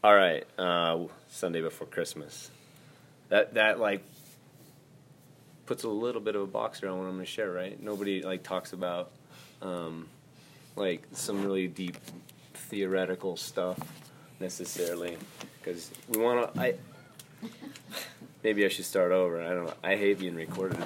All right, Sunday before Christmas. That like puts a little bit of a box around what I'm going to share, right? Nobody like talks about like some really deep theoretical stuff necessarily, because we want to. Maybe I should start over. I don't know. I hate being recorded.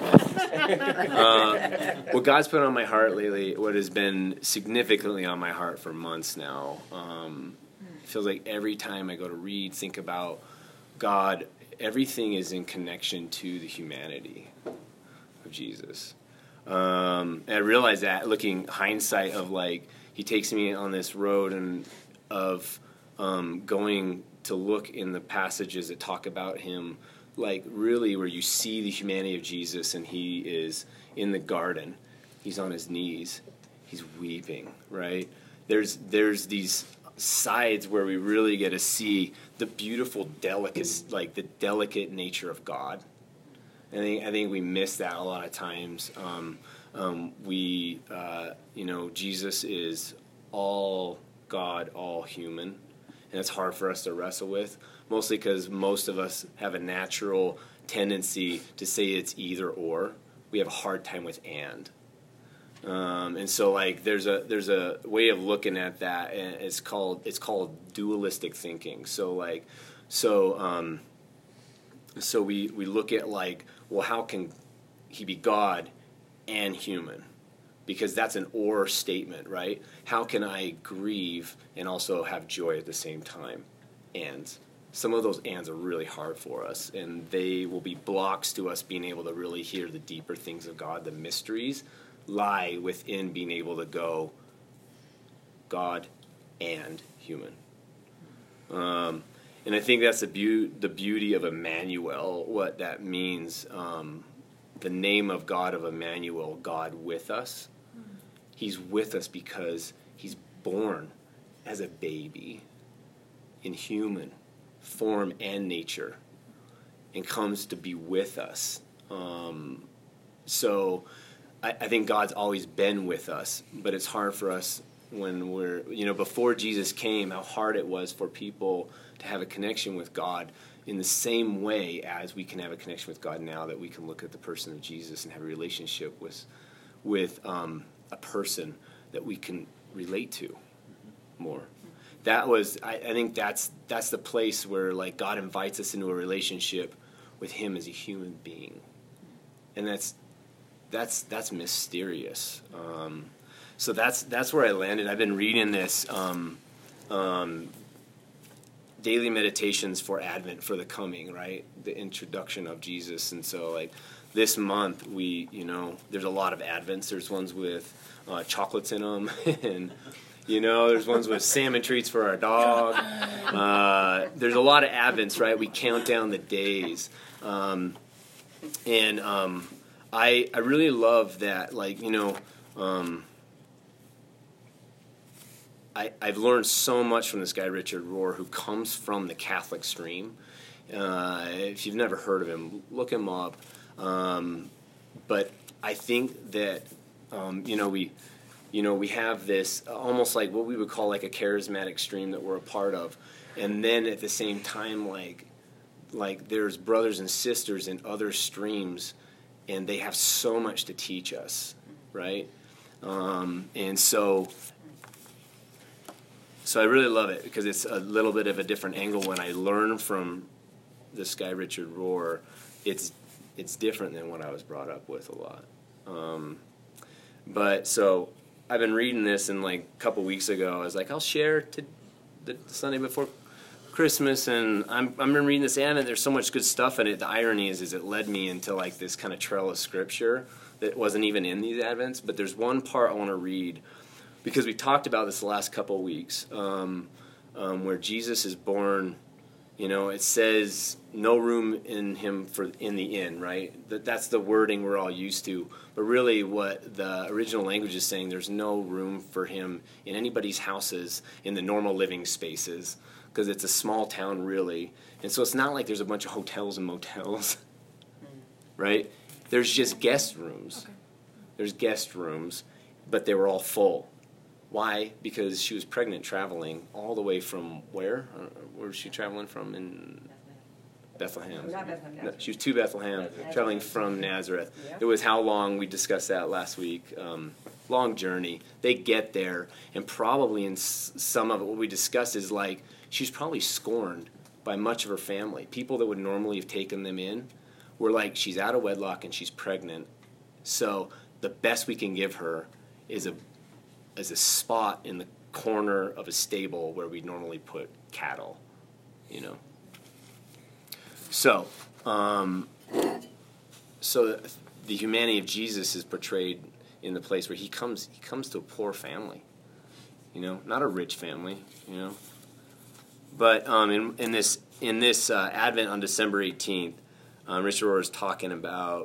What God's put on my heart lately, what has been significantly on my heart for months now, it feels like every time I go to read, think about God, everything is in connection to the humanity of Jesus. And I realize that looking hindsight of like, he takes me on this road and of going to look in the passages that talk about him, like really where you see the humanity of Jesus, and he is in the garden, he's on his knees, he's weeping, right? There's these sides where we really get to see the beautiful like the delicate nature of God. I think we miss that a lot of times. Jesus is all God, all human, and it's hard for us to wrestle with, mostly because most of us have a natural tendency to say it's either or. We have a hard time with and so like there's a way of looking at that, and it's called dualistic thinking. So we look at like, well, how can he be God and human? Because that's an or statement, right? How can I grieve and also have joy at the same time? And some of those ands are really hard for us, and they will be blocks to us being able to really hear the deeper things of God. The mysteries lie within being able to go God and human. And I think that's the beauty of Emmanuel, what that means. The name of God of Emmanuel, God with us. He's with us because he's born as a baby in human form and nature and comes to be with us. So I think God's always been with us, but it's hard for us when we're, before Jesus came, how hard it was for people to have a connection with God in the same way as we can have a connection with God now, that we can look at the person of Jesus and have a relationship with a person that we can relate to more. That was, I think that's the place where like God invites us into a relationship with him as a human being, and that's mysterious. So that's where I landed. I've been reading this daily meditations for Advent, for the coming, right? The introduction of Jesus. And so like this month there's a lot of Advents. There's ones with chocolates in them, and there's ones with salmon treats for our dog. There's a lot of Advents, right? We count down the days. I really love that, like, I've learned so much from this guy, Richard Rohr, who comes from the Catholic stream. If you've never heard of him, look him up. But I think that, we have this almost like what we would call like a charismatic stream that we're a part of. And then at the same time, like there's brothers and sisters in other streams, and they have so much to teach us, right? And so I really love it because it's a little bit of a different angle. When I learn from this guy, Richard Rohr, it's different than what I was brought up with a lot. But so I've been reading this, and like a couple weeks ago, I was like, I'll share to the Sunday before Christmas, and I've been reading this Advent. There's so much good stuff in it. The irony is it led me into like this kind of trail of scripture that wasn't even in these Advents. But there's one part I want to read, because we talked about this the last couple of weeks, where Jesus is born. It says no room in him in the inn, right? That's the wording we're all used to. But really what the original language is saying, there's no room for him in anybody's houses in the normal living spaces, because it's a small town, really. And so it's not like there's a bunch of hotels and motels, right? There's just guest rooms. Okay. There's guest rooms, but they were all full. Why? Because she was pregnant, traveling all the way from where? Where was she traveling from? In Bethlehem. Not Bethlehem. No, she was to Bethlehem, traveling from Nazareth. Yeah. It was how long? We discussed that last week. Long journey. They get there, and probably in some of it, what we discussed is like she's probably scorned by much of her family. People that would normally have taken them in were like, she's out of wedlock and she's pregnant. So the best we can give her is a spot in the corner of a stable where we normally put cattle, you know. So, the humanity of Jesus is portrayed in the place where he comes to a poor family, you know, not a rich family, you know. But in this Advent on December 18th, Richard Rohr is talking about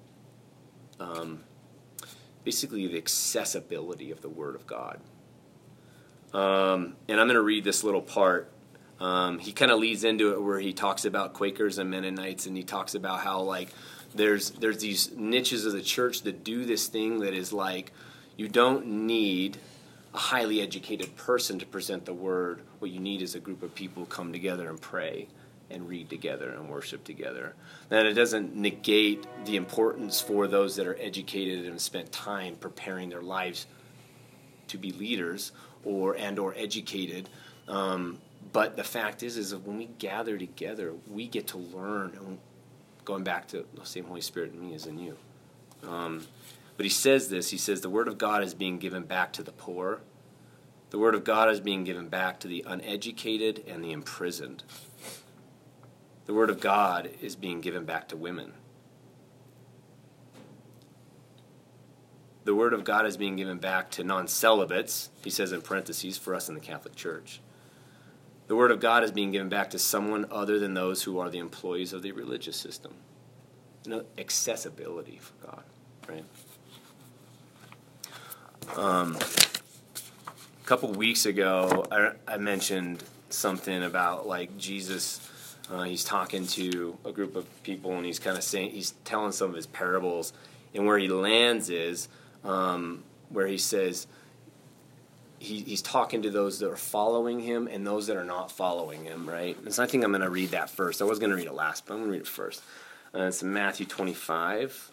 basically the accessibility of the Word of God. And I'm going to read this little part. He kind of leads into it where he talks about Quakers and Mennonites, and he talks about how like there's these niches of the church that do this thing that is like you don't need a highly educated person to present the Word. What you need is a group of people who come together and pray and read together and worship together. That it doesn't negate the importance for those that are educated and spent time preparing their lives to be leaders or educated. But the fact is that when we gather together, we get to learn. And going back to the same Holy Spirit in me as in you. But he says this. He says the Word of God is being given back to the poor. The Word of God is being given back to the uneducated and the imprisoned. The Word of God is being given back to women. The Word of God is being given back to non-celibates, he says in parentheses, for us in the Catholic Church. The Word of God is being given back to someone other than those who are the employees of the religious system. You know, accessibility for God, right? A couple weeks ago, I mentioned something about like Jesus. He's talking to a group of people, and he's kind of saying, he's telling some of his parables, and where he lands is where he says he's talking to those that are following him and those that are not following him, right? And so I think I'm going to read that first. I was going to read it last, but I'm going to read it first. It's in Matthew 25.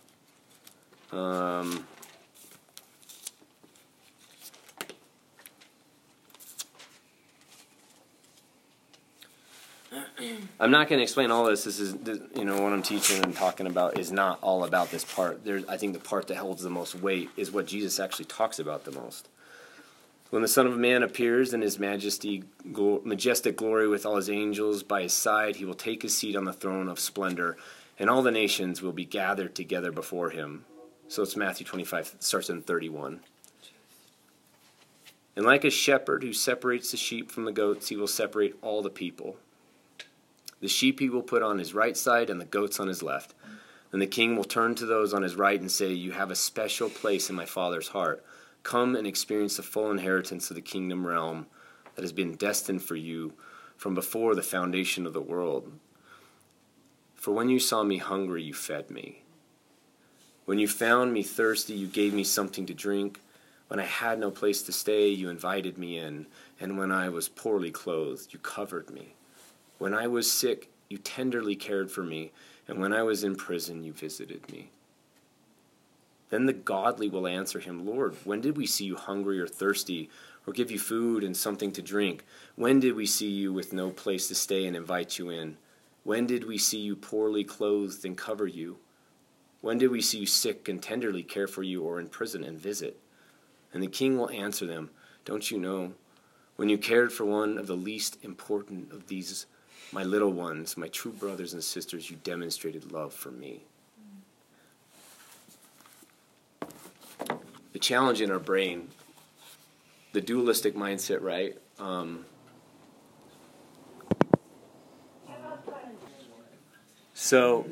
I'm not going to explain all this. This is, you know, what I'm teaching and talking about is not all about this part. I think the part that holds the most weight is what Jesus actually talks about the most. When the Son of Man appears in his majestic glory with all his angels by his side, he will take his seat on the throne of splendor, and all the nations will be gathered together before him. So it's Matthew 25, it starts in 31. And like a shepherd who separates the sheep from the goats, he will separate all the people. The sheep he will put on his right side and the goats on his left. And the king will turn to those on his right and say, "You have a special place in my Father's heart. Come and experience the full inheritance of the kingdom realm that has been destined for you from before the foundation of the world. For when you saw me hungry, you fed me. When you found me thirsty, you gave me something to drink. When I had no place to stay, you invited me in. And when I was poorly clothed, you covered me. When I was sick, you tenderly cared for me. And when I was in prison, you visited me." Then the godly will answer him, "Lord, when did we see you hungry or thirsty, or give you food and something to drink? When did we see you with no place to stay and invite you in? When did we see you poorly clothed and cover you? When did we see you sick and tenderly care for you, or in prison and visit?" And the king will answer them, "Don't you know? When you cared for one of the least important of these, my little ones, my true brothers and sisters, you demonstrated love for me." The challenge in our brain, the dualistic mindset, right? So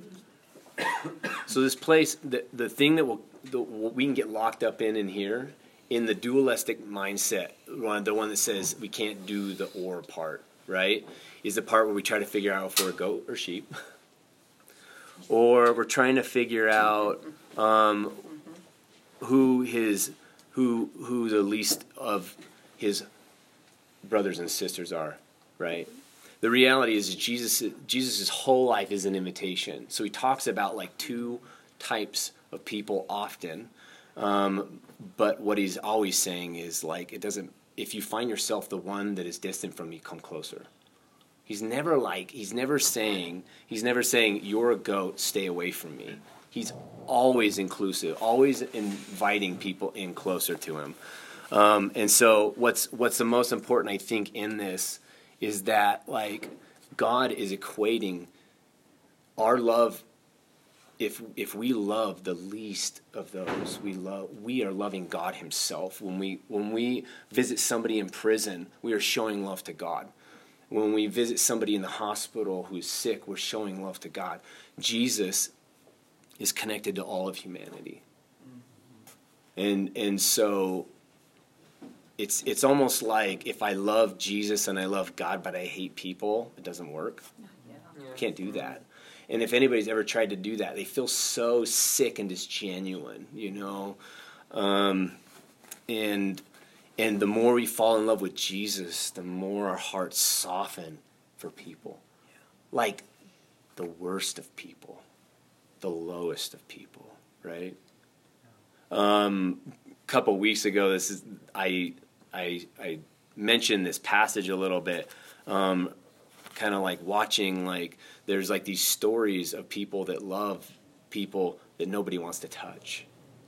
this place, the thing that we can get locked up in here, in the dualistic mindset, the one that says we can't do the or part, right, is the part where we try to figure out if we're a goat or sheep. Or we're trying to figure out who who the least of his brothers and sisters are, right? The reality is Jesus' whole life is an invitation. So he talks about like two types of people often, but what he's always saying is like, it doesn't, if you find yourself the one that is distant from me, come closer. He's never saying you're a goat, stay away from me. He's always inclusive, always inviting people in closer to him. And so what's the most important, I think, in this is that like God is equating our love. If we love the least of those we are loving God himself. When we visit somebody in prison, we are showing love to God. When we visit somebody in the hospital who is sick, we're showing love to God. Jesus is connected to all of humanity. And so it's almost like if I love Jesus and I love God but I hate people, it doesn't work. You can't do that. And if anybody's ever tried to do that, they feel so sick and disgenuine, you know. And the more we fall in love with Jesus, the more our hearts soften for people. Like the worst of people, the lowest of people, right? A couple weeks ago, I mentioned this passage a little bit, kind of like watching, like there's like these stories of people that love people that nobody wants to touch.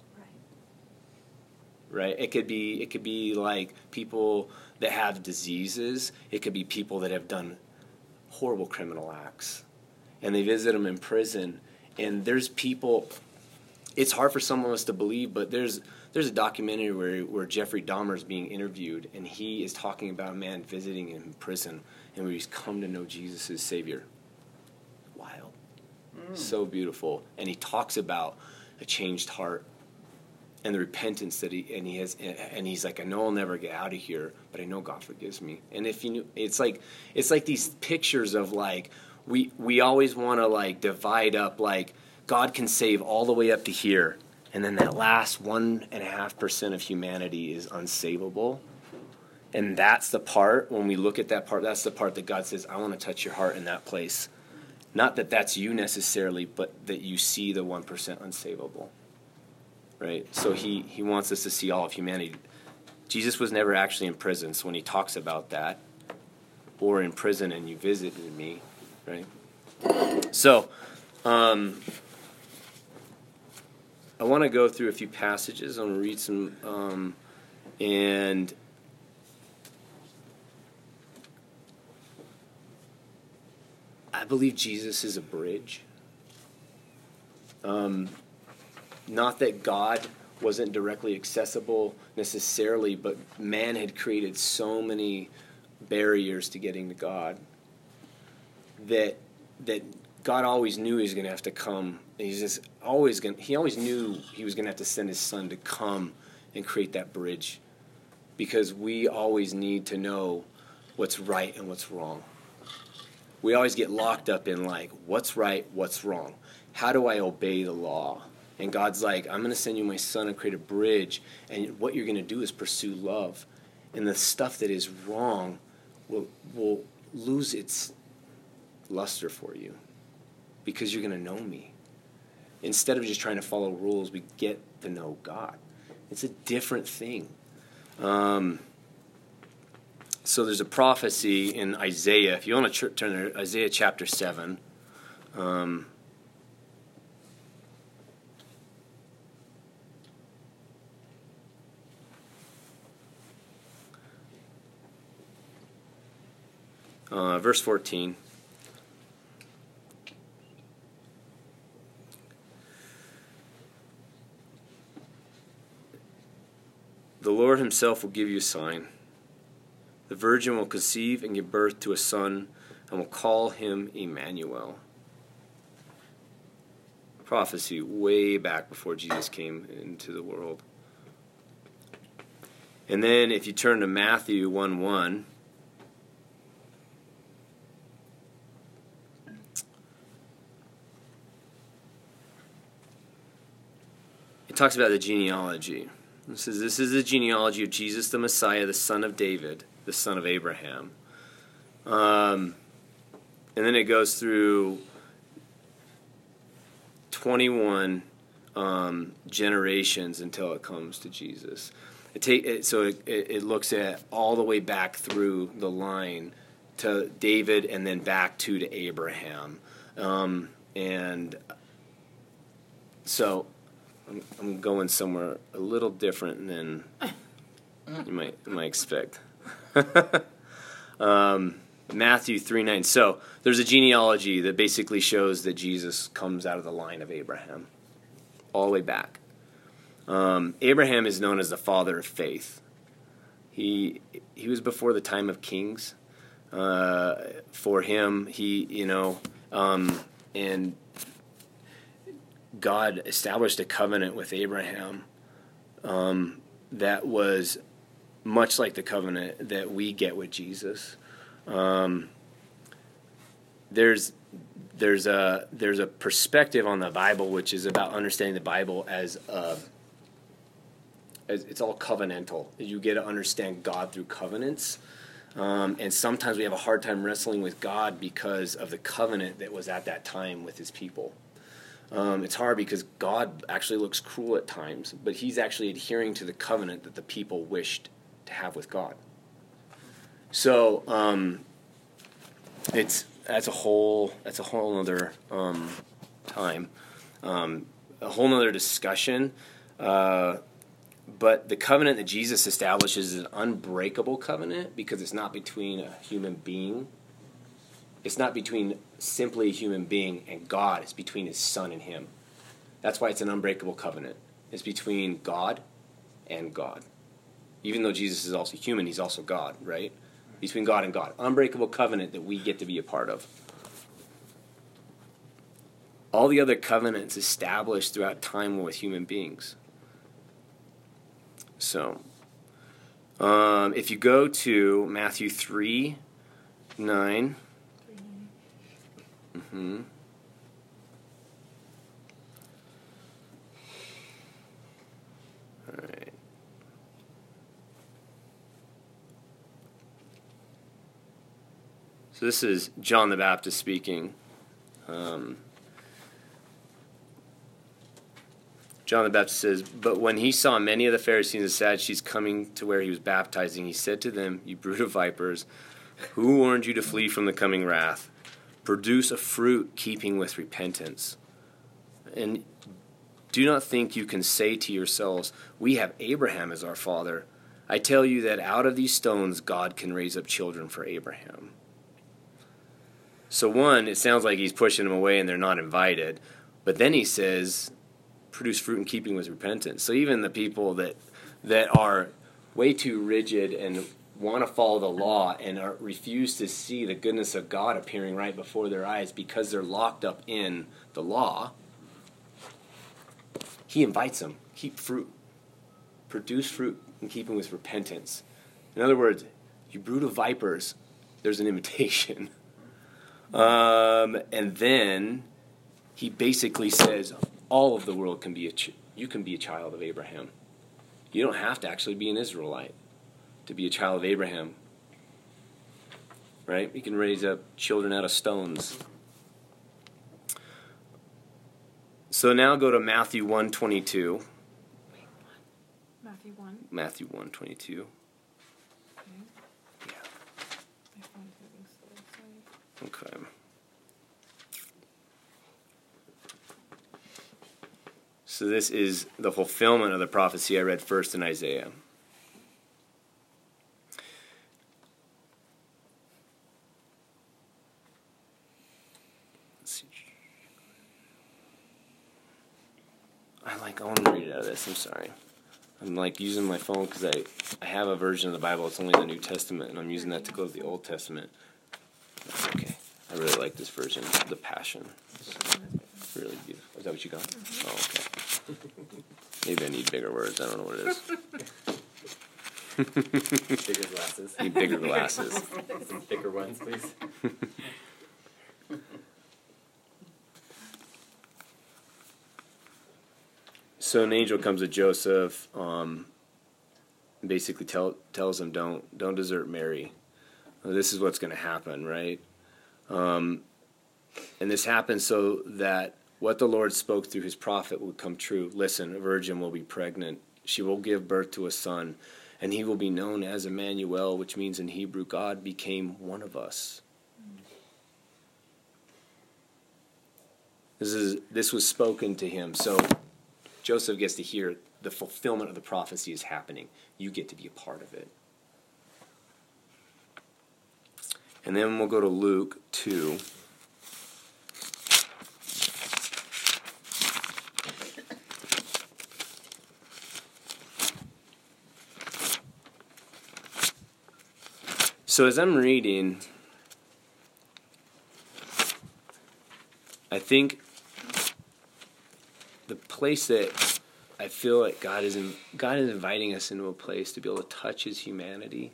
Right? It could be like people that have diseases. It could be people that have done horrible criminal acts, and they visit them in prison. And there's people. It's hard for some of us to believe, but there's a documentary where Jeffrey Dahmer is being interviewed, and he is talking about a man visiting him in prison, and where he's come to know Jesus as Savior. Wild, so beautiful, and he talks about a changed heart. And the repentance that he has, and he's like, I know I'll never get out of here, but I know God forgives me. And if you knew, it's like these pictures of like we always want to like divide up, like God can save all the way up to here, and then that last 1.5% of humanity is unsavable. And that's the part, when we look at that part, that's the part that God says, I want to touch your heart in that place. Not that that's you necessarily, but that you see the 1% unsavable. Right? So he wants us to see all of humanity. Jesus was never actually in prison, so when he talks about that, or in prison and you visited me, right? So, I want to go through a few passages. I want to read some, and I believe Jesus is a bridge. Not that God wasn't directly accessible necessarily, but man had created so many barriers to getting to God that God always knew he was going to have to come. He always knew he was going to have to send his son to come and create that bridge, because we always need to know what's right and what's wrong. We always get locked up in like, what's right, what's wrong? How do I obey the law? And God's like, I'm going to send you my son and create a bridge, and what you're going to do is pursue love. And the stuff that is wrong will lose its luster for you, because you're going to know me. Instead of just trying to follow rules, we get to know God. It's a different thing. So there's a prophecy in Isaiah. If you want to turn there, Isaiah chapter 7. Verse 14. The Lord himself will give you a sign. The virgin will conceive and give birth to a son, and will call him Emmanuel. Prophecy way back before Jesus came into the world. And then if you turn to Matthew 1:1, it talks about the genealogy, It says, this is the genealogy of Jesus the Messiah, the son of David, the son of Abraham. And then it goes through 21 generations until it comes to Jesus. It looks at all the way back through the line to David and then back to Abraham. And so I'm going somewhere a little different than you might expect. Matthew 3:9. So there's a genealogy that basically shows that Jesus comes out of the line of Abraham, all the way back. Abraham is known as the father of faith. He was before the time of kings. For him, and God established a covenant with Abraham that was much like the covenant that we get with Jesus. There's a perspective on the Bible which is about understanding the Bible as it's all covenantal. You get to understand God through covenants. And sometimes we have a hard time wrestling with God because of the covenant that was at that time with his people. It's hard because God actually looks cruel at times, but he's actually adhering to the covenant that the people wished to have with God. So that's a whole other time, a whole other discussion. But the covenant that Jesus establishes is an unbreakable covenant because it's not between a human being. It's not between simply a human being and God. It's between his son and him. That's why it's an unbreakable covenant. It's between God and God. Even though Jesus is also human, he's also God, right? Between God and God. Unbreakable covenant that we get to be a part of. All the other covenants established throughout time were with human beings. So, if you go to Matthew 3:9, All right. So this is John the Baptist speaking. John the Baptist says, "But when he saw many of the Pharisees and Sadducees coming to where he was baptizing, he said to them, 'You brood of vipers, who warned you to flee from the coming wrath? Produce a fruit keeping with repentance. And do not think you can say to yourselves, we have Abraham as our father. I tell you that out of these stones God can raise up children for Abraham.'" So one, it sounds like he's pushing them away and they're not invited. But then he says, produce fruit in keeping with repentance. So even the people that are way too rigid and want to follow the law and refuse to see the goodness of God appearing right before their eyes because they're locked up in the law, he invites them, keep fruit. Produce fruit in keeping with repentance. In other words, you brood of vipers, there's an invitation. And then he basically says, all of the world can be you can be a child of Abraham. You don't have to actually be an Israelite to be a child of Abraham. Right? You can raise up children out of stones. So now go to Matthew 1:22. Matthew 1? Matthew 1:22. Okay. Yeah. My phone's moving slow. Okay. So this is the fulfillment of the prophecy I read first in Isaiah. Let's see. I want to read it out of this. I'm sorry. I'm using my phone because I have a version of the Bible. It's only the New Testament, and I'm using that to go to the Old Testament. That's okay. I really like this version, the Passion. It's really beautiful. Is that what you got? Mm-hmm. Oh, okay. Maybe I need bigger words. I don't know what it is. Bigger glasses. Need bigger glasses. Some thicker ones, please. So an angel comes to Joseph, and basically tells them don't desert Mary. This is what's going to happen, right? And this happens so that what the Lord spoke through his prophet would come true. Listen, a virgin will be pregnant. She will give birth to a son, and he will be known as Emmanuel, which means in Hebrew, God became one of us. This was spoken to him. So Joseph gets to hear the fulfillment of the prophecy is happening. You get to be a part of it. And then we'll go to Luke 2. So as I'm reading, I think the place that I feel like God is inviting us into a place to be able to touch his humanity.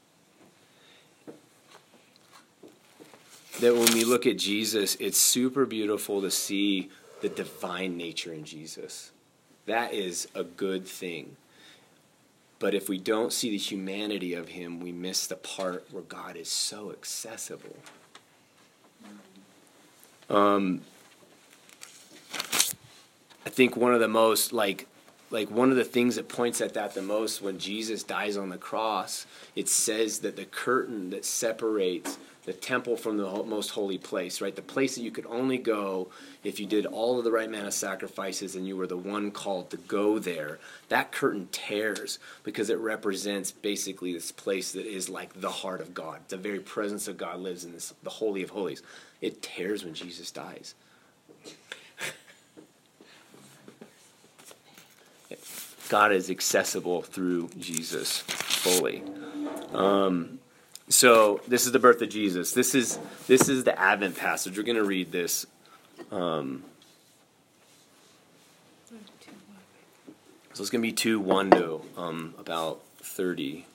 That when we look at Jesus, it's super beautiful to see the divine nature in Jesus. That is a good thing. But if we don't see the humanity of him, we miss the part where God is so accessible. I think one of the most, like one of the things that points at that the most when Jesus dies on the cross, it says that the curtain that separates the temple from the most holy place, right? The place that you could only go if you did all of the right manner of sacrifices and you were the one called to go there. That curtain tears because it represents basically this place that is like the heart of God. The very presence of God lives in this, the Holy of Holies. It tears when Jesus dies. God is accessible through Jesus fully. So this is the birth of Jesus. This is the Advent passage. We're going to read this. So it's going to be 2:1 to about 30.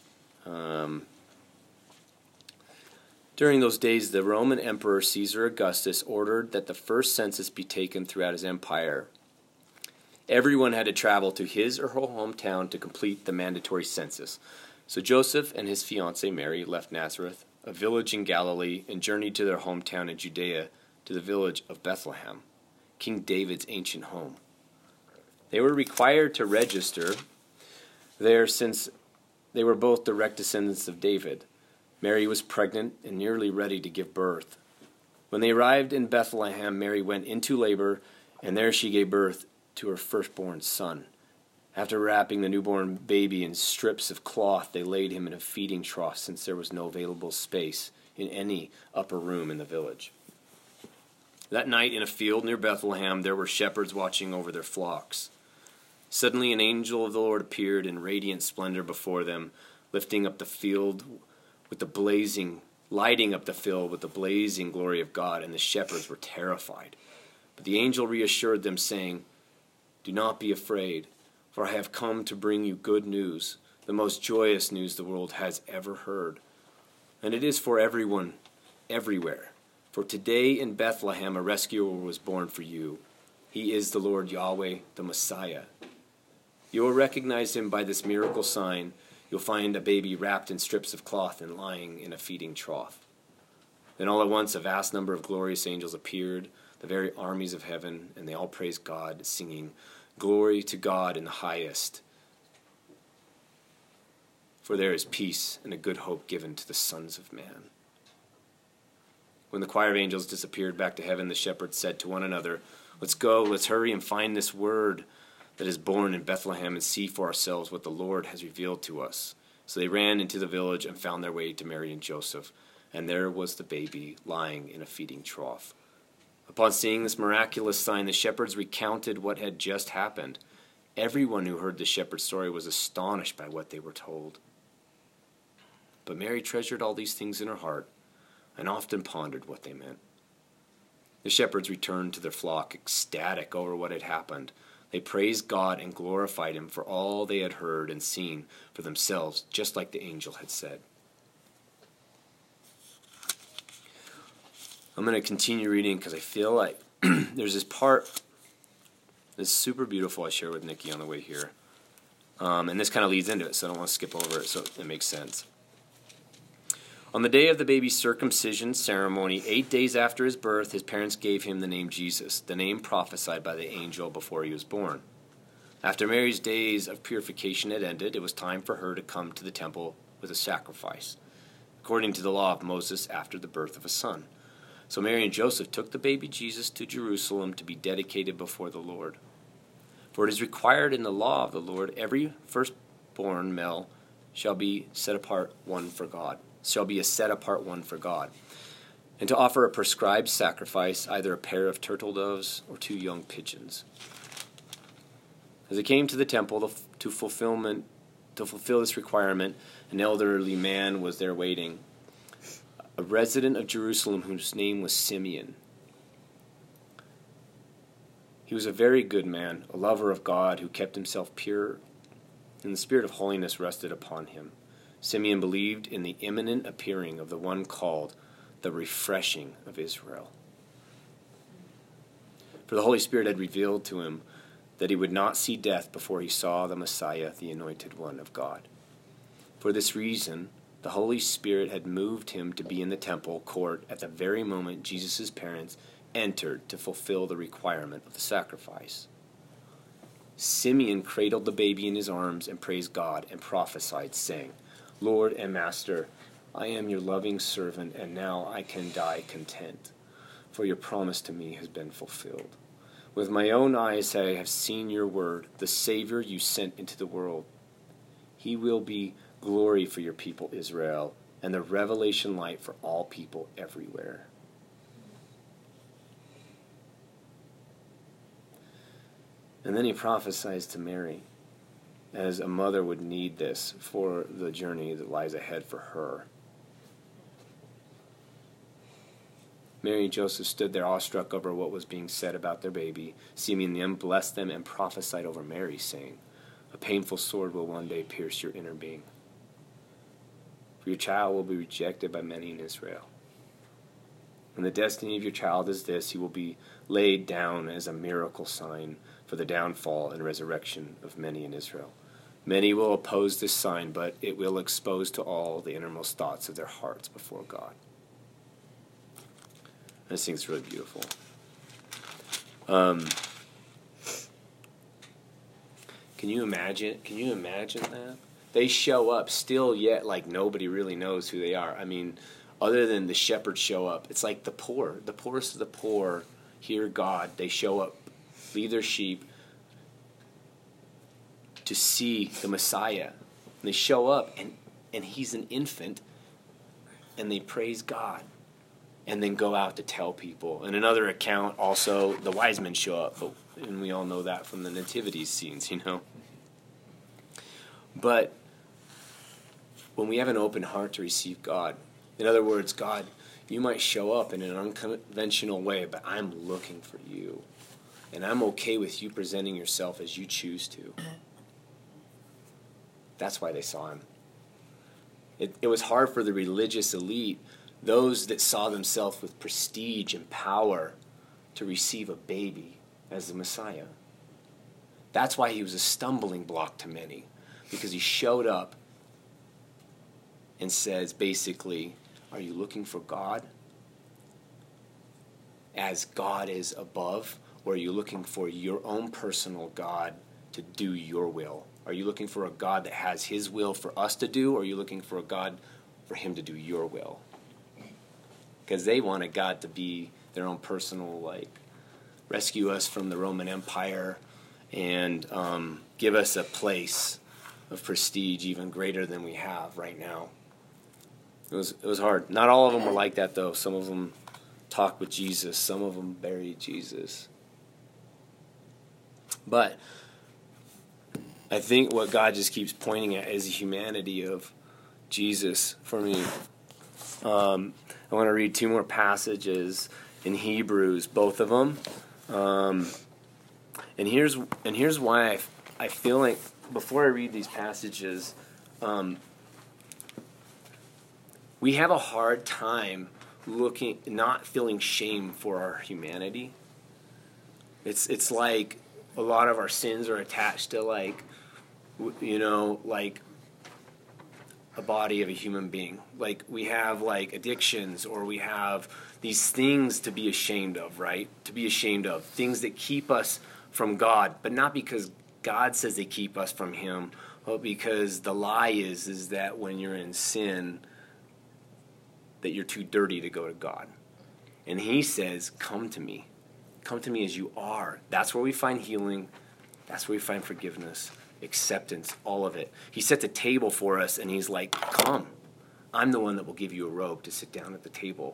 During those days, the Roman Emperor Caesar Augustus ordered that the first census be taken throughout his empire. Everyone had to travel to his or her hometown to complete the mandatory census. So Joseph and his fiancée Mary left Nazareth, a village in Galilee, and journeyed to their hometown in Judea, to the village of Bethlehem, King David's ancient home. They were required to register there since they were both direct descendants of David. Mary was pregnant and nearly ready to give birth. When they arrived in Bethlehem, Mary went into labor, and there she gave birth to her firstborn son. After wrapping the newborn baby in strips of cloth, they laid him in a feeding trough since there was no available space in any upper room in the village. That night in a field near Bethlehem, there were shepherds watching over their flocks. Suddenly an angel of the Lord appeared in radiant splendor before them, lighting up the field with the blazing glory of God, and the shepherds were terrified. But the angel reassured them, saying, "Do not be afraid, for I have come to bring you good news, the most joyous news the world has ever heard. And it is for everyone, everywhere. For today in Bethlehem a rescuer was born for you. He is the Lord Yahweh, the Messiah. You will recognize him by this miracle sign. You'll find a baby wrapped in strips of cloth and lying in a feeding trough." Then all at once a vast number of glorious angels appeared, the very armies of heaven, and they all praised God, singing, "Glory to God in the highest, for there is peace and a good hope given to the sons of man." When the choir of angels disappeared back to heaven, the shepherds said to one another, "Let's go, let's hurry and find this word that is born in Bethlehem and see for ourselves what the Lord has revealed to us." So they ran into the village and found their way to Mary and Joseph, and there was the baby lying in a feeding trough. Upon seeing this miraculous sign, the shepherds recounted what had just happened. Everyone who heard the shepherd's story was astonished by what they were told. But Mary treasured all these things in her heart and often pondered what they meant. The shepherds returned to their flock, ecstatic over what had happened. They praised God and glorified him for all they had heard and seen for themselves, just like the angel had said. I'm going to continue reading because I feel like there's this part that's super beautiful I shared with Nikki on the way here. And this kind of leads into it, so I don't want to skip over it, so it makes sense. On the day of the baby's circumcision ceremony, 8 days after his birth, his parents gave him the name Jesus, the name prophesied by the angel before he was born. After Mary's days of purification had ended, it was time for her to come to the temple with a sacrifice, according to the law of Moses after the birth of a son. So Mary and Joseph took the baby Jesus to Jerusalem to be dedicated before the Lord. For it is required in the law of the Lord, every firstborn male shall be a set apart one for God, and to offer a prescribed sacrifice, either a pair of turtle doves or 2 young pigeons. As they came to the temple to fulfill this requirement, an elderly man was there waiting, a resident of Jerusalem whose name was Simeon. He was a very good man, a lover of God, who kept himself pure, and the spirit of holiness rested upon him. Simeon believed in the imminent appearing of the one called the Refreshing of Israel. For the Holy Spirit had revealed to him that he would not see death before he saw the Messiah, the Anointed One of God. For this reason, the Holy Spirit had moved him to be in the temple court at the very moment Jesus' parents entered to fulfill the requirement of the sacrifice. Simeon cradled the baby in his arms and praised God and prophesied, saying, Lord and Master, I am your loving servant, and now I can die content, for your promise to me has been fulfilled. With my own eyes I have seen your word, the Savior you sent into the world. He will be glory for your people Israel, and the revelation light for all people everywhere. And then he prophesies to Mary, as a mother would need this for the journey that lies ahead for her. Mary and Joseph stood there awestruck over what was being said about their baby. Simeon then blessed them and prophesied over Mary, saying, a painful sword will one day pierce your inner being. For your child will be rejected by many in Israel. And the destiny of your child is this: he will be laid down as a miracle sign for the downfall and resurrection of many in Israel. Many will oppose this sign, but it will expose to all the innermost thoughts of their hearts before God. I just think it's really beautiful. Can you imagine that? They show up still yet like nobody really knows who they are. I mean, other than the shepherds show up, it's like the poorest of the poor hear God. They show up, leave their sheep to see the Messiah. And they show up, and he's an infant, and they praise God, and then go out to tell people. In another account, also, the wise men show up, and we all know that from the nativity scenes, you know. But when we have an open heart to receive God, in other words, God, you might show up in an unconventional way, but I'm looking for you. And I'm okay with you presenting yourself as you choose to. That's why they saw him. It was hard for the religious elite, those that saw themselves with prestige and power, to receive a baby as the Messiah. That's why he was a stumbling block to many, because he showed up and says, basically, are you looking for God as God is above, or are you looking for your own personal God to do your will? Are you looking for a God that has his will for us to do, or are you looking for a God for him to do your will? Because they wanted God to be their own personal, rescue us from the Roman Empire and give us a place of prestige even greater than we have right now. It was hard. Not all of them were like that, though. Some of them talked with Jesus. Some of them buried Jesus. But I think what God just keeps pointing at is the humanity of Jesus for me. I want to read 2 more passages in Hebrews, both of them. And here's why I feel like, before I read these passages, we have a hard time not feeling shame for our humanity. It's like a lot of our sins are attached to like a body of a human being. Like we have like addictions, or we have these things to be ashamed of, right? To be ashamed of. Things that keep us from God, but not because God says they keep us from Him, but because the lie is that when you're in sin, that you're too dirty to go to God. And He says, come to me. Come to me as you are. That's where we find healing. That's where we find forgiveness, acceptance, all of it. He sets a table for us, and He's like, come. I'm the one that will give you a robe to sit down at the table.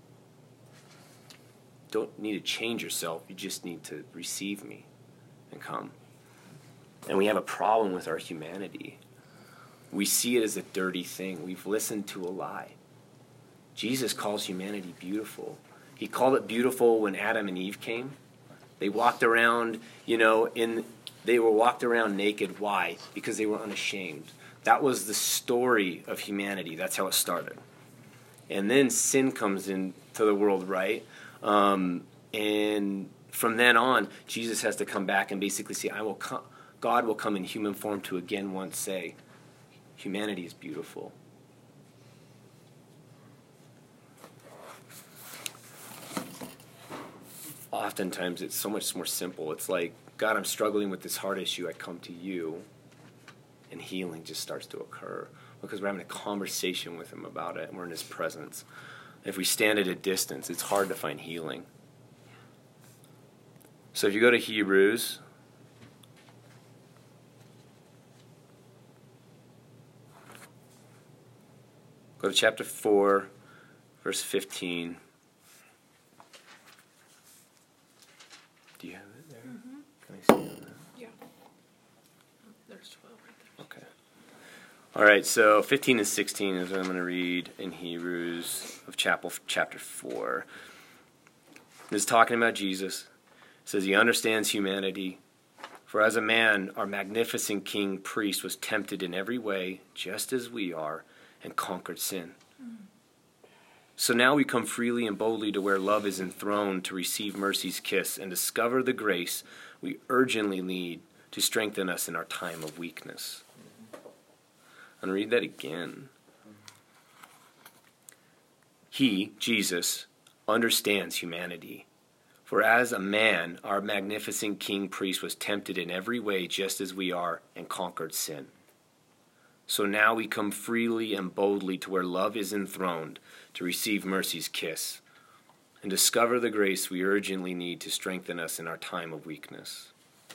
Don't need to change yourself. You just need to receive me and come. And we have a problem with our humanity. We see it as a dirty thing. We've listened to a lie. Jesus calls humanity beautiful. He called it beautiful when Adam and Eve came. They walked around, they were walked around naked. Why? Because they were unashamed. That was the story of humanity. That's how it started. And then sin comes into the world, right? And from then on, Jesus has to come back and basically say, God will come in human form to again once say, humanity is beautiful. Oftentimes, it's so much more simple. It's like, God, I'm struggling with this heart issue. I come to you, and healing just starts to occur because we're having a conversation with Him about it, and we're in His presence. If we stand at a distance, it's hard to find healing. So if you go to Hebrews, go to chapter 4, verse 15. Do you have it there? Mm-hmm. Can I see it on that? Yeah. There's 12 right there. Okay. All right, so 15 and 16 is what I'm going to read in Hebrews of chapter 4. This is talking about Jesus. It says He understands humanity. For as a man, our magnificent king priest was tempted in every way, just as we are, and conquered sin. So now we come freely and boldly to where love is enthroned to receive mercy's kiss and discover the grace we urgently need to strengthen us in our time of weakness. I'm going to read that again. He, Jesus, understands humanity. For as a man, our magnificent king priest was tempted in every way just as we are and conquered sin. So now we come freely and boldly to where love is enthroned to receive mercy's kiss and discover the grace we urgently need to strengthen us in our time of weakness.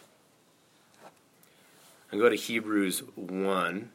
And go to Hebrews 1.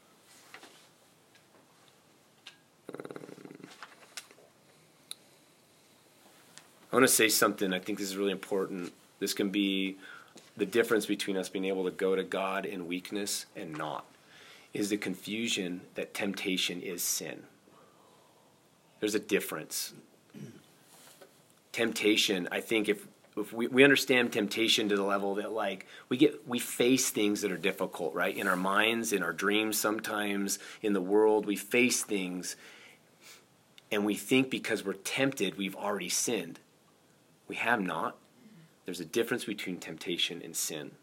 I want to say something. I think this is really important. This can be the difference between us being able to go to God in weakness and not. Is the confusion that temptation is sin. There's a difference. Temptation, I think if we understand temptation to the level that like we face things that are difficult, right? In our minds, in our dreams sometimes, in the world, we face things and we think because we're tempted, we've already sinned. We have not. There's a difference between temptation and sin.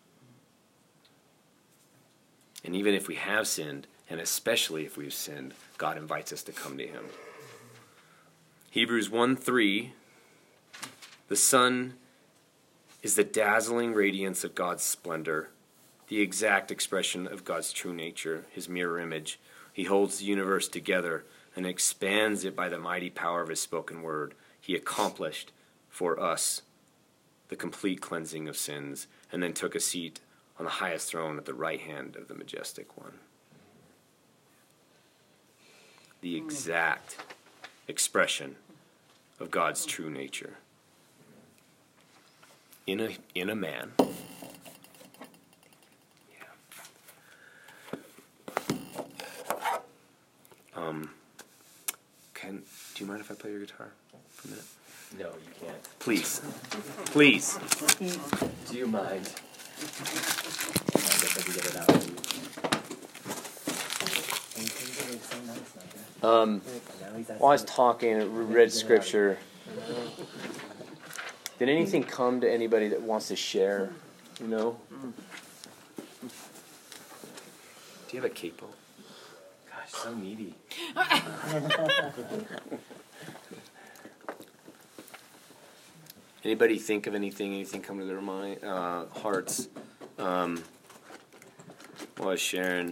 And even if we have sinned, and especially if we've sinned, God invites us to come to Him. Hebrews 1:3, the sun is the dazzling radiance of God's splendor, the exact expression of God's true nature, His mirror image. He holds the universe together and expands it by the mighty power of His spoken word. He accomplished for us the complete cleansing of sins, and then took a seat on the highest throne at the right hand of the majestic one. The exact expression of God's true nature. In a man. Do you mind if I play your guitar for a minute? No, you can't. Please. Please. Do you mind? I guess I can get it out. While I was talking, I read scripture. Did anything come to anybody that wants to share? Do you have a capo? Gosh, so needy. Anybody think of anything come to their mind, hearts? While I was sharing.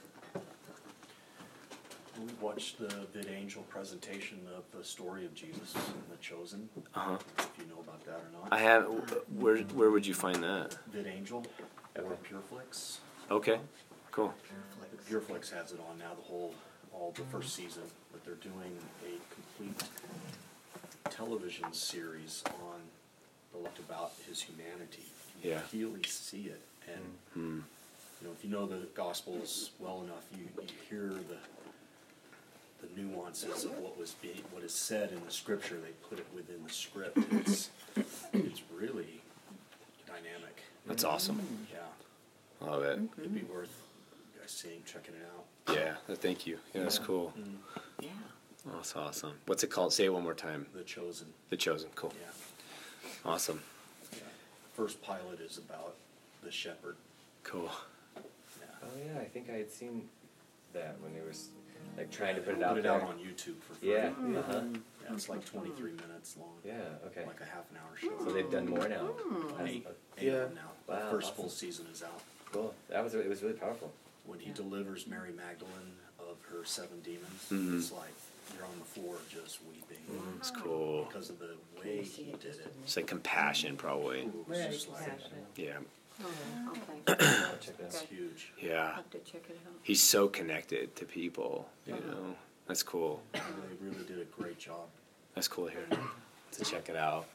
We watched the VidAngel presentation of the story of Jesus and the Chosen. If you know about that or not. I have. Where would you find that? VidAngel or Pureflix. Okay, cool. Pureflix has it on now. All the first season, but they're doing a complete television series on about his humanity. You Yeah. really see it, and if you know the Gospels well enough, you hear the nuances of what is said in the Scripture. They put it within the script. It's really dynamic. That's awesome. Yeah, Love it. it'd be worth you guys checking it out. Yeah, thank you. Yeah, that's cool. Yeah. Oh, that's awesome. What's it called? Say it one more time. The Chosen. The Chosen. Cool. Yeah. Awesome. Yeah. First pilot is about the shepherd. Cool. Yeah. Oh yeah, I think I had seen that when they was like trying to put it Put out it there. out on YouTube for free. Yeah. Yeah, it's like 23 minutes long. Yeah. Okay. Like a half an hour show. So they've done more now. Eight Yeah. of them now. Wow, The first awesome. full season is out. Cool. It was really powerful. When he delivers Mary Magdalene of her 7 demons, Mhm. it's like you're on the floor just weeping It's cool. because of the way he did it. It's like compassion, probably. It was Very just like, compassionate. Yeah. Oh, okay. I'll check that it's out. huge. Yeah. Have to check it out. He's so connected to people. You know. That's cool. They really did a great job. That's cool to hear. To check it out.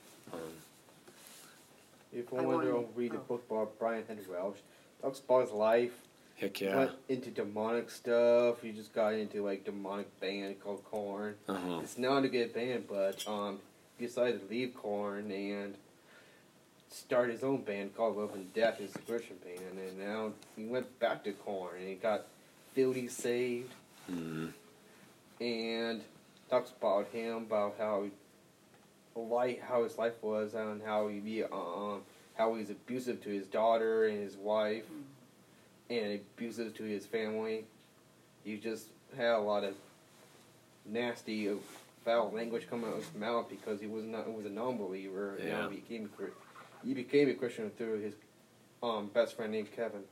If you want to read the book by Brian Henry Welch, talks about his life. Heck yeah. Went into demonic stuff. He just got into like demonic band called Korn. Uh-huh. It's not a good band, but he decided to leave Korn and start his own band called Love and Death. It's a Christian band, and now he went back to Korn and he got Filthy saved. Mm-hmm. And talks about him, about how his life was, and how he's abusive to his daughter and his wife, and abusive to his family. He just had a lot of nasty, foul language coming out of his mouth because he was a non-believer. Yeah. Now he became a Christian through his best friend named Kevin.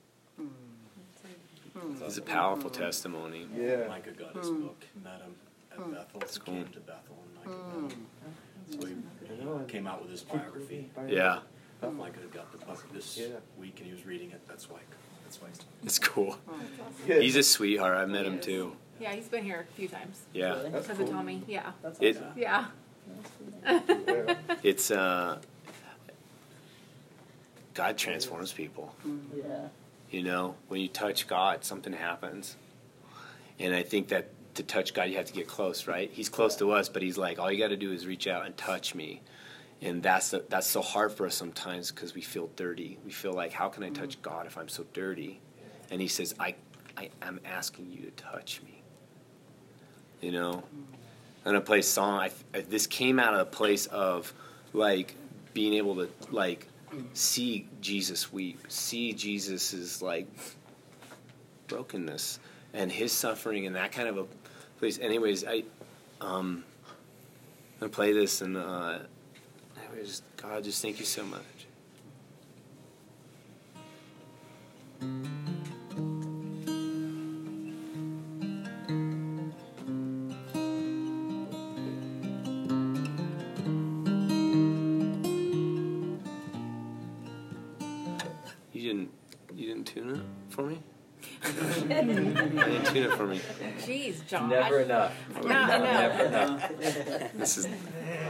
It's a powerful testimony. Yeah. Micah got his book, met him at Bethel. That's cool. Came to Bethel and Micah met him. So he came out with his biography. Yeah. Micah got the book this week and he was reading it. That's why he's It's cool. Yeah. He's a sweetheart. I met him too. Yeah, he's been here a few times. Yeah. That's Because cool. of Tommy. Yeah. It Yeah. Yeah. it's God transforms people. Yeah. You know, when you touch God, something happens. And I think that to touch God, you have to get close, right? He's close to us, but he's like, all you got to do is reach out and touch me. And that's so hard for us sometimes because we feel dirty. We feel like, how can I touch God if I'm so dirty? And he says, I am asking you to touch me. You know? I'm going to play a song. This came out of a place of, like, being able to, like, see Jesus weep. See Jesus' like, brokenness and his suffering and that kind of a place. Anyways, I'm going to play this and, anyways, God, just thank you so much. You didn't tune it for me? You didn't tune it for me. Jeez, Josh. Never enough. Not enough. Never enough. This is